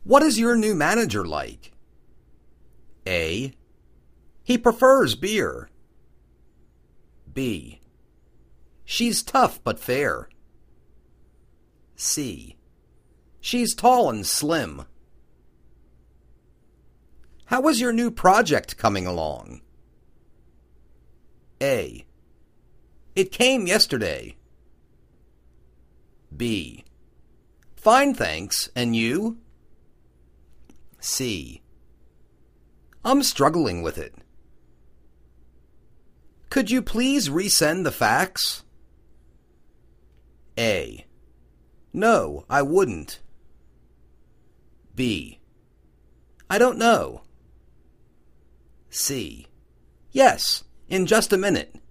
What is your new manager like? A. He prefers beer. B. She's tough but fair. C. She's tall and slim. How is your new project coming along? A. It came yesterday. B. Fine, thanks. And you? C. I'm struggling with it. Could you please resend the fax? A. No, I wouldn't. B. I don't know. C. Yes, in just a minute.